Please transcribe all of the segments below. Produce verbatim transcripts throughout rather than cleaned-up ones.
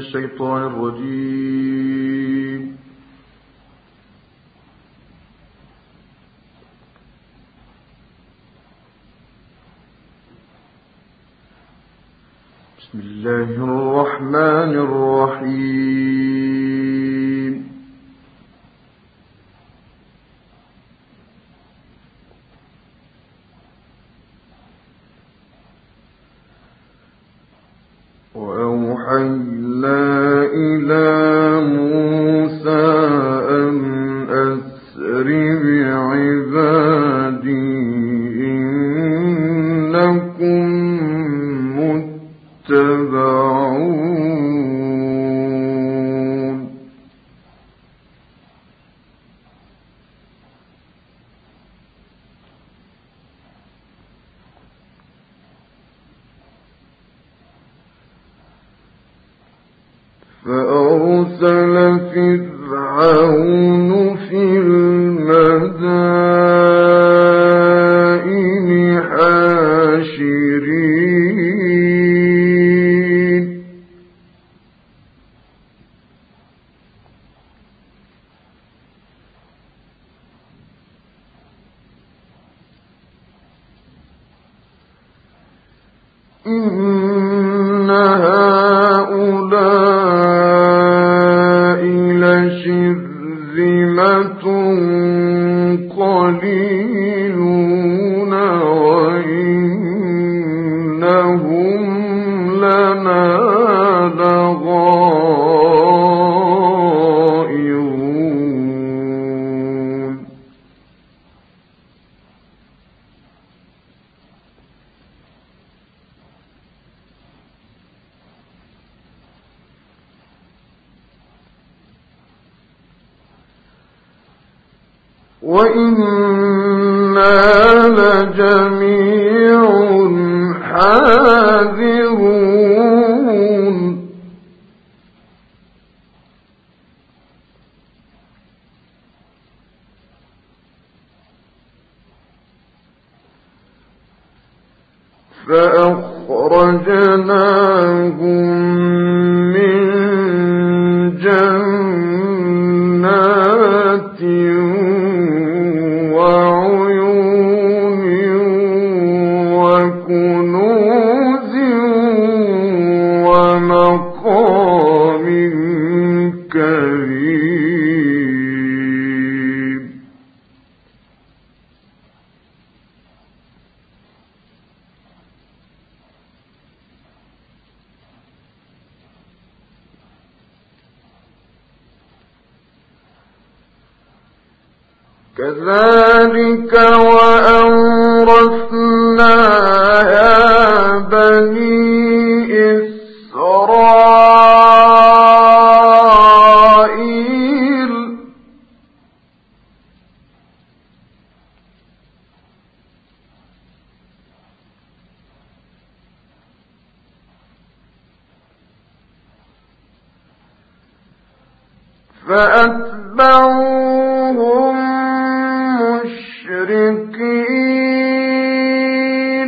الشيطان الرجيم. بسم الله الرحمن الرحيم. وأوحينا إلى موسى أن أسر بعبادي إنكم متبعون. فأرسل فرعون في المدائن حاشرين إن هؤلاء لشرذمة قليلون وإنهم لنا لغائظون. وإنا لجميع حاذرون. فأخرجناهم من جنات وعيون وكنوز ومقام كريم. كذلك وأورثناها بني إسرائيل. فأتبعوهم مشرقين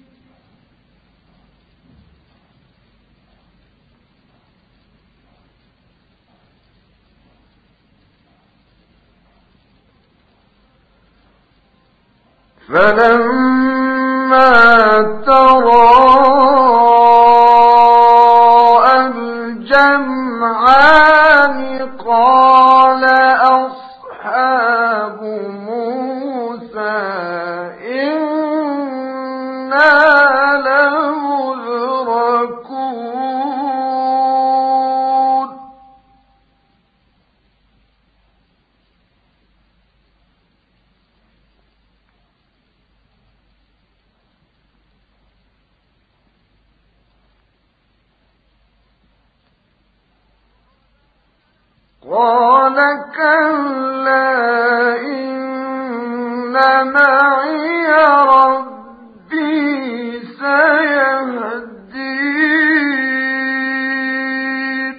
فلما تراءى الجمعان قال أصحاب موسى إنا لمدركون. قال كلا إن معي ربي سيهدين.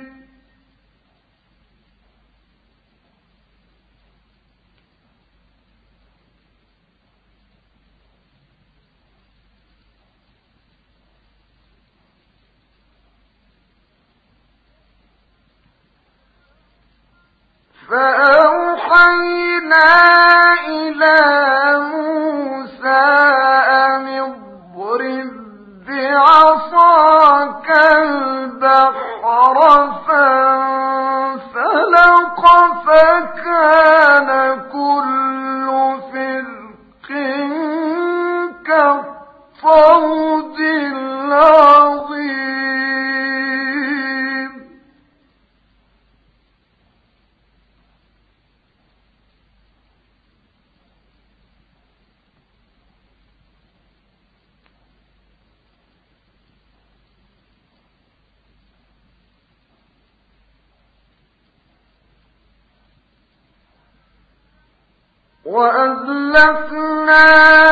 فأوحينا إلى موسى أن اضرب بعصاك البحر فانفلق فكان كل فرق كالطود العظيم. وأزلفنا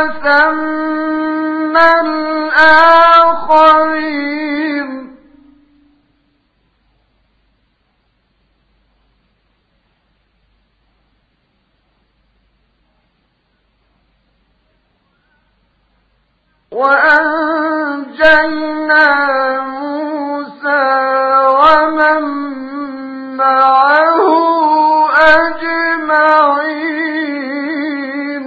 ثم الآخرين وأنجينا موسى ومن معه أجمعين.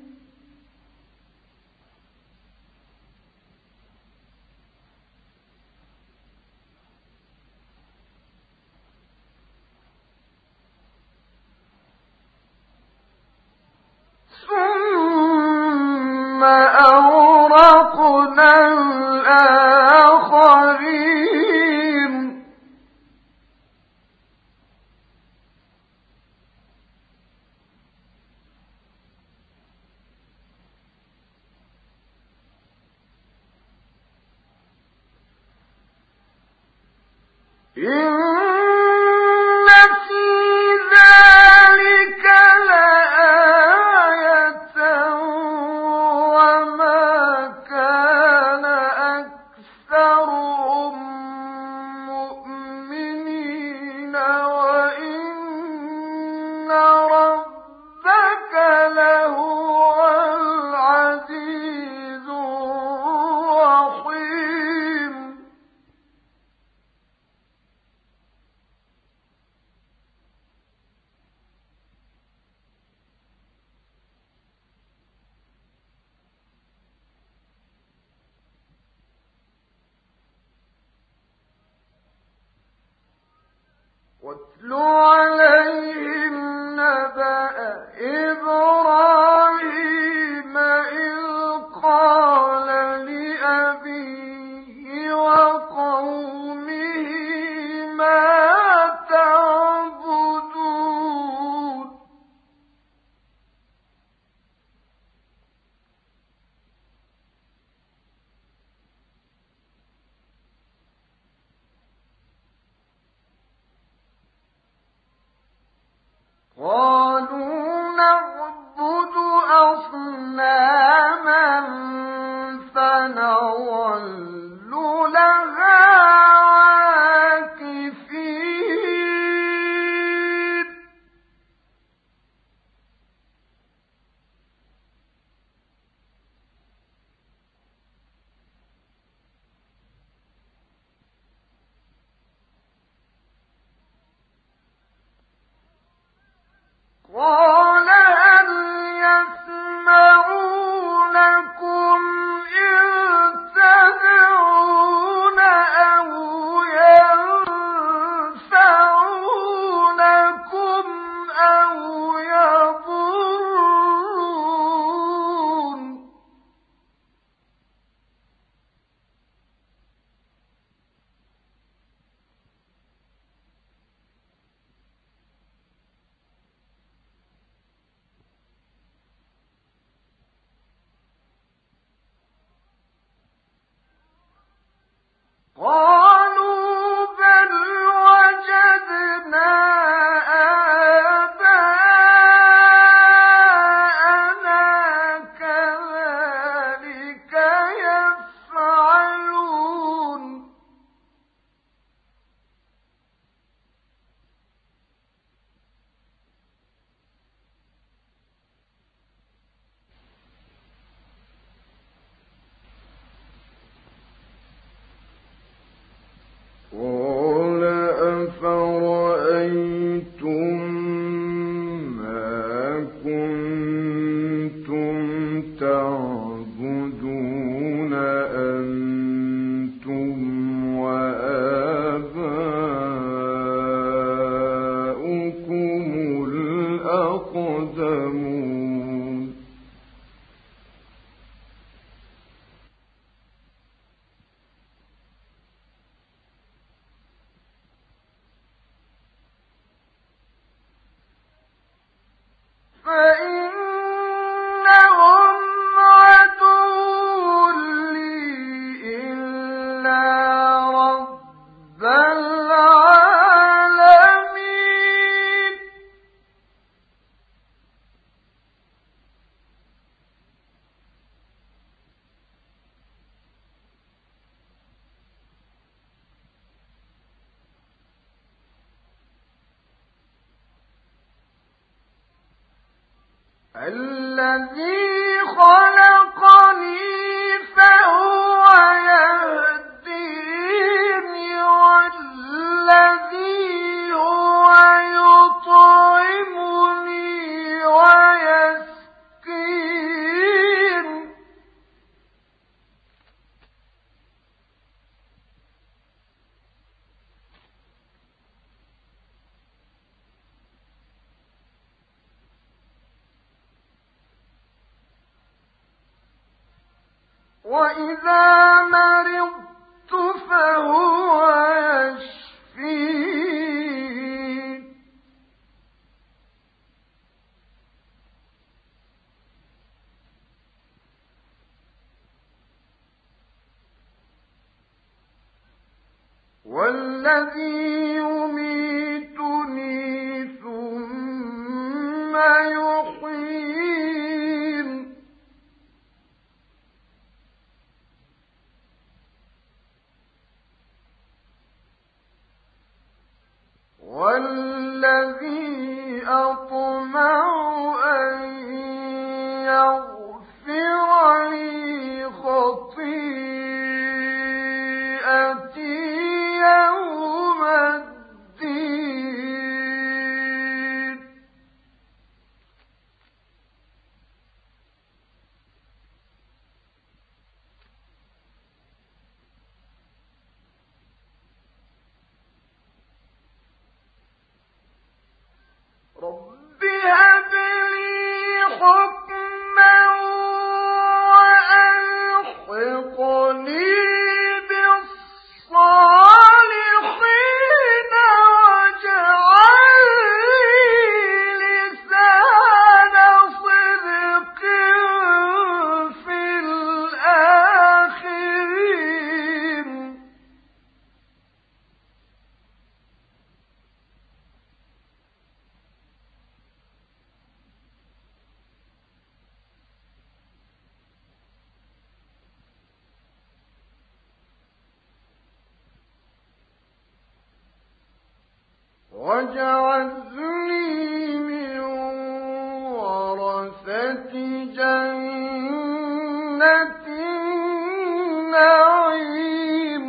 ثم أغرقنا الآخرين. إن في ذلك لآية وما كان أكثرهم مؤمنين وإن ربك لهو العزيز الرحيم. واتل عليهم نبأ إبراهيم إذ قال لأبيه وقومه ما تعبدون. قالوا نعبد أصناما فنظل لها عاكفين. العالمين. الذي خلقني فهو يهديني والذي هو يطعمني ويسقين. وإذا مرضت فهو يشفين. والذي يميتني ثم يحيين. والذي أطمع أن يغفر لي خطيئتي يوم الدين. رب هب لي حكما وألحقني بالصالحين واجعل لي لسان صدق في الآخرين. واجعلني من ورثة جنة النعيم.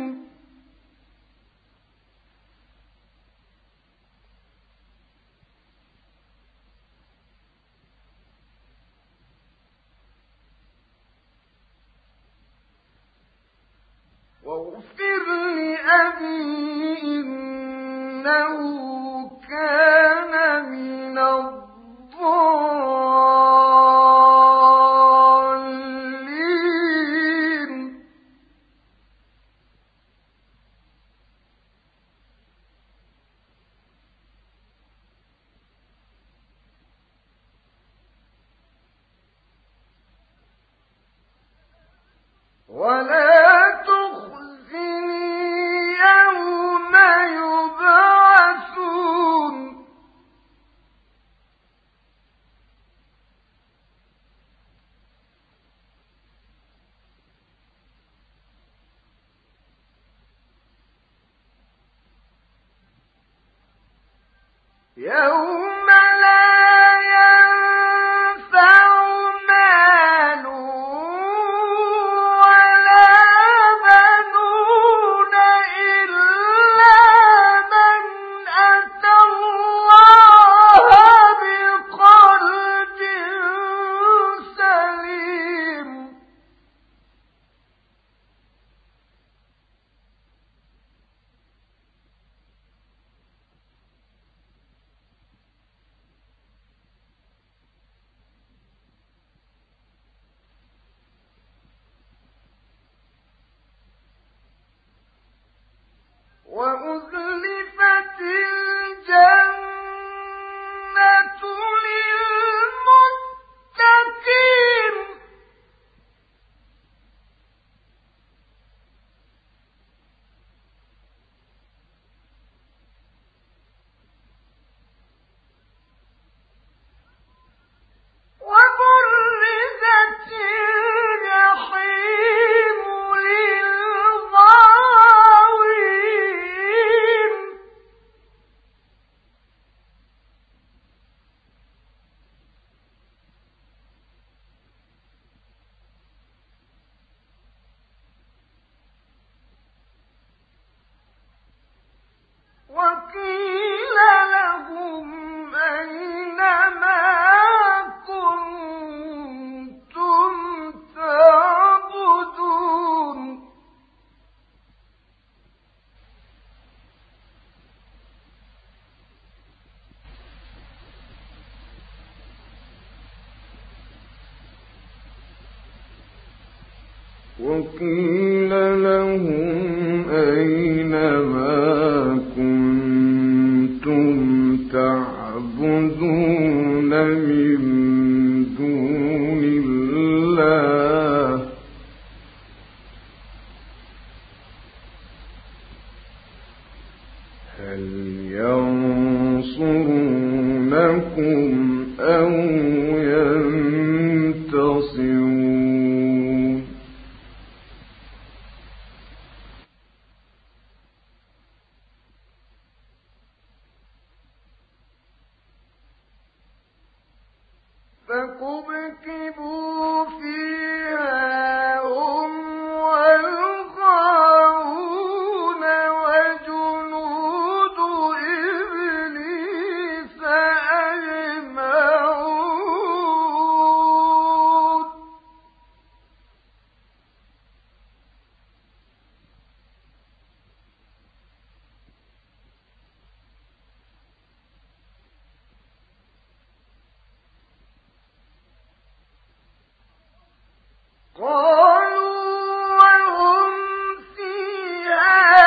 واغفر لأبي إنه كان من الضالين. ولا تخزني يوم يبعثون. يوم لا ينفع مال ولا بنون إلا من أتى الله بقلب سليم. وقيل لهم أين ما كنتم تعبدون من دون الله هل ينصرونكم أو ينتصرون فكبكبوا فيها هم والغاوون وجنود إبليس أجمعون قالوا وهم فيها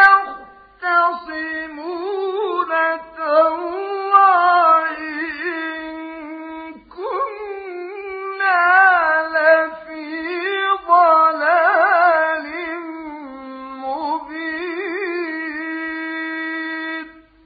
يختصمون تالله إن كنا لفي ضلال مبين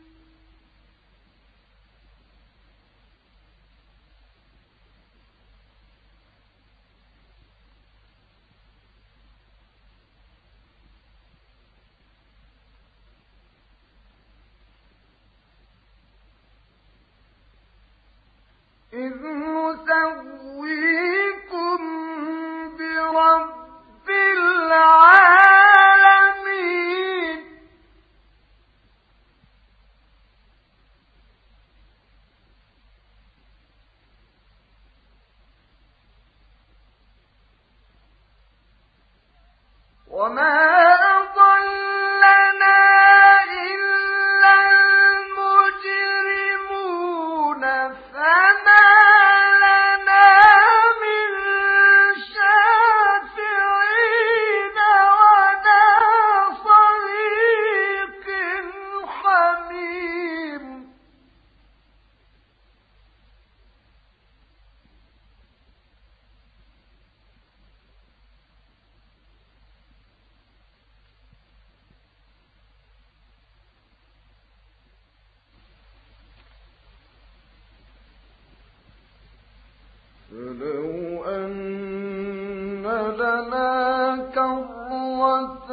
إذ نسويكم برب العالمين وما أضلنا إلا المجرمون فما لنا من شافعين ولا صديق حميم فلو أن لنا كرة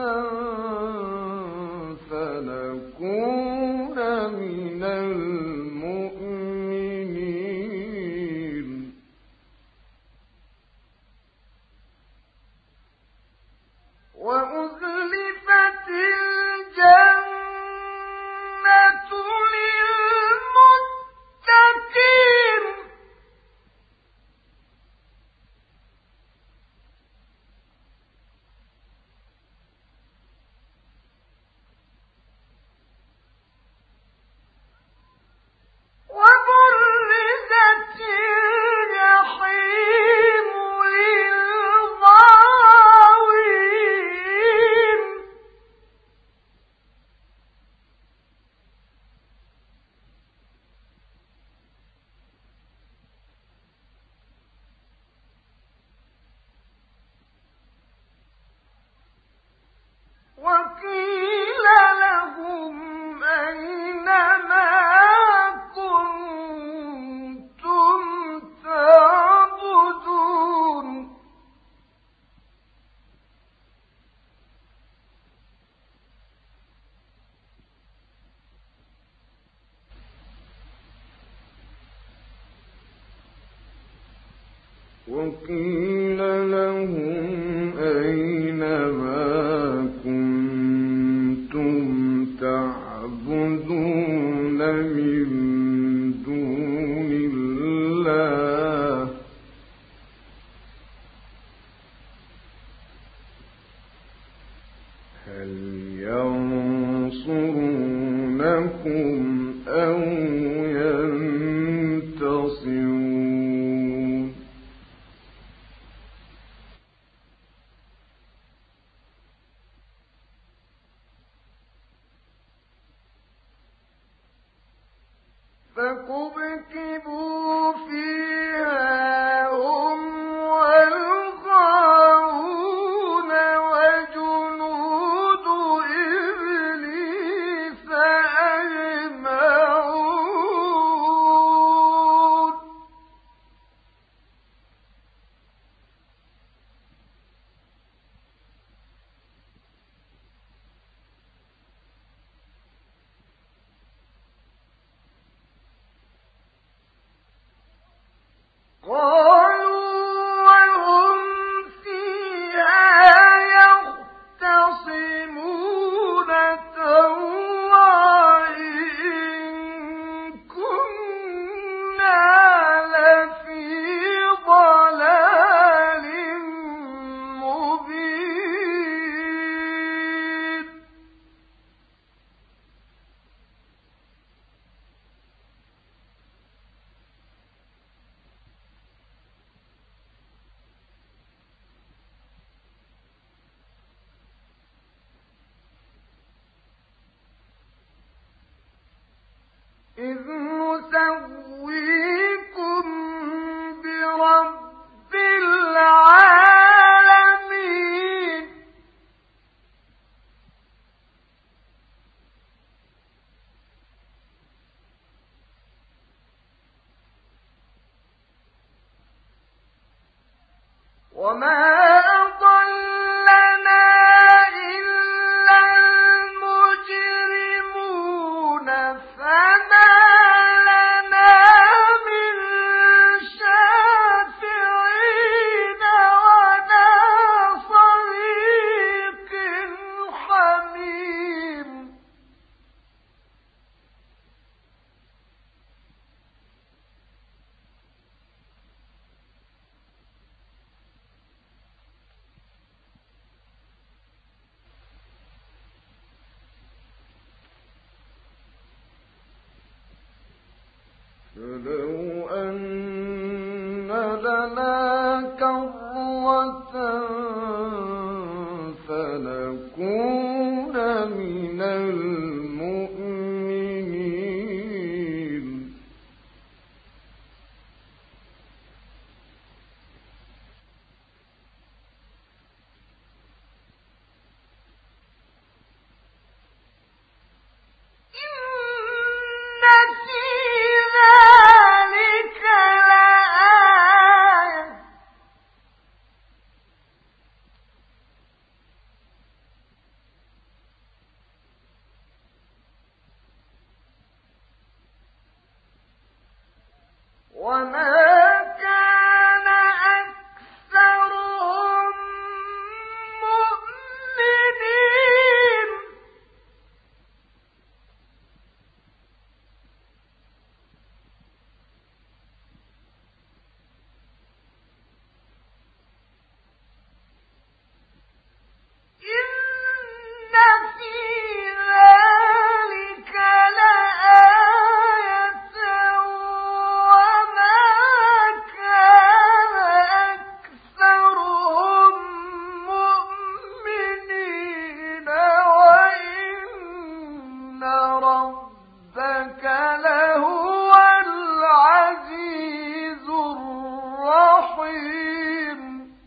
فنكون من المؤمنين وأزلفت الجنة للمتقين وبرزت الجحيم للغاوين وقيل لهم أين ما كنتم تعبدون وقيل لهم أين ما كنتم تعبدون من دون الله هل ينصرونكم أو ينتصرون فكبكبوا فيها هم والغاوون وجنود إبليس أجمعون قالوا وهم فيها يختصمون تالله إن كنا لفي ضلال مبين إذ نسويكم برب العالمين وما أضلنا إلا المجرمون فما لنا من شافعين ولا صديق حميم فلو أن لنا كرة فنكون من المؤمنين إن في ذلك لآية وما كان أكثرهم مؤمنين إن في ذلك لآية وما كان أكثرهم مؤمنين وإن ربك لهو العزيز الرحيم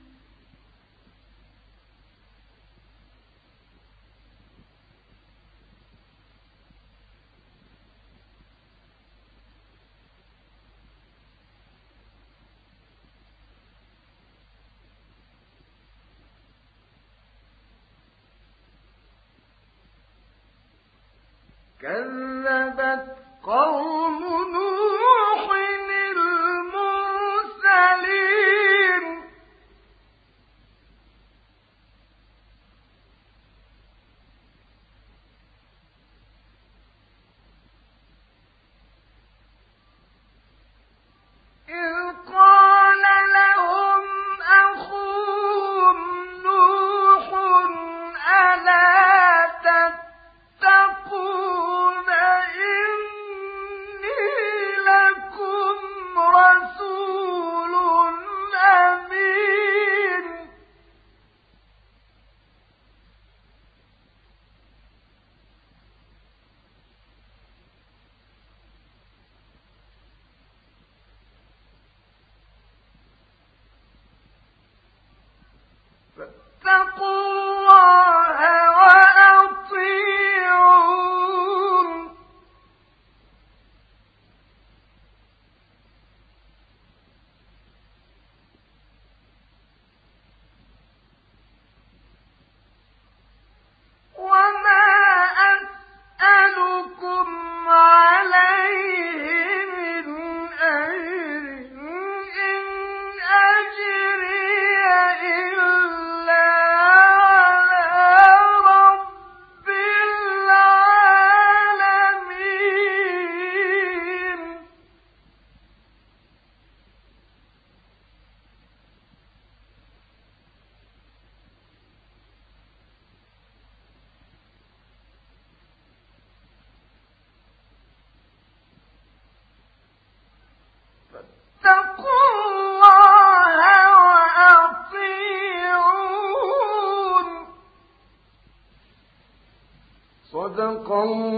كذبت قوم نوح المرسلين إذ قال لهم أخوهم نوح ألا تتقون إني فاتقوا الله وأطيعون وما أسألكم عليه من أجر إن أجري إلا على رب العالمين فاتقوا الله وأطيعون صدق الله